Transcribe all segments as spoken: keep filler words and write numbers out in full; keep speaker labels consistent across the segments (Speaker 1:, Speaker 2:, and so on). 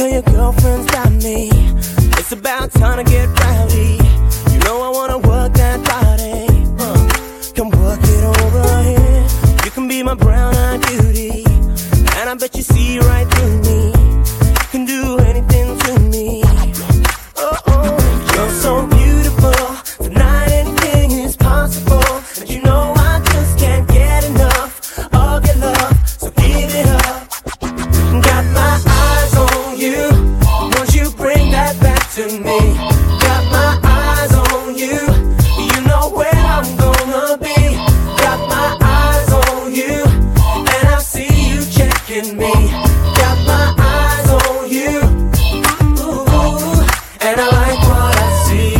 Speaker 1: tell your girlfriends got me. It's about time to get rowdy. You know I wanna work that body. Uh, come work it over here. You can be my brown-eyed beauty, and I bet you see right through me. You can do anything to me. Oh, oh, you're so beautiful. Tonight anything is possible. And you know I just can't get enough of your love, so give it up. Got my eyes on you. Won't you bring that back to me? Got my eyes on you. You know where I'm gonna be. Got my eyes on you, and I see you checking me. Got my eyes on you. Ooh, and I like what I see.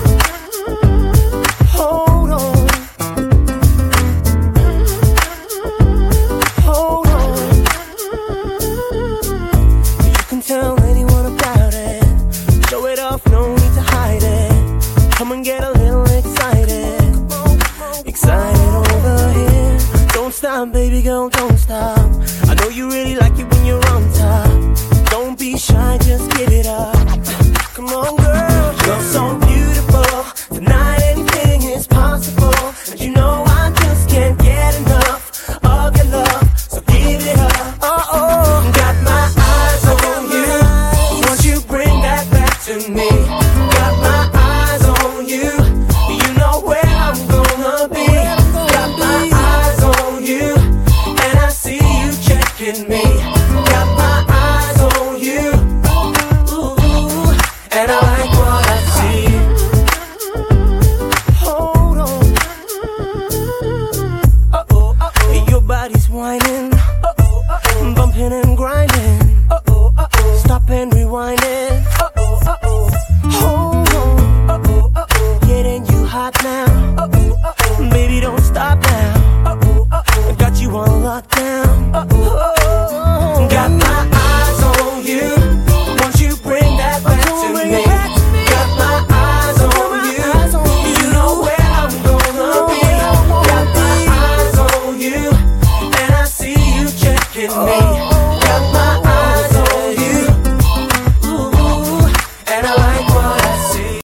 Speaker 1: Hold on. Hold on. You can tell anyone about it. Show it off, no need to hide it. Come and get a little excited. Excited over here. Don't stop, baby girl, don't stop. I know you really like it when you're on top. Don't be shy, just give it up. Come on, girl, you're so beautiful. Tonight anything is possible. And you know I just can't get enough of your love, so give it up. Oh, oh, got my eyes on you. Won't you bring that back to me? Got my eyes on you. You know where I'm gonna be. Got my eyes on you, and I see you checking me. Got my eyes on you. Ooh, and I like what I see. Hold on. Uh-oh, uh-oh. Your body's whining.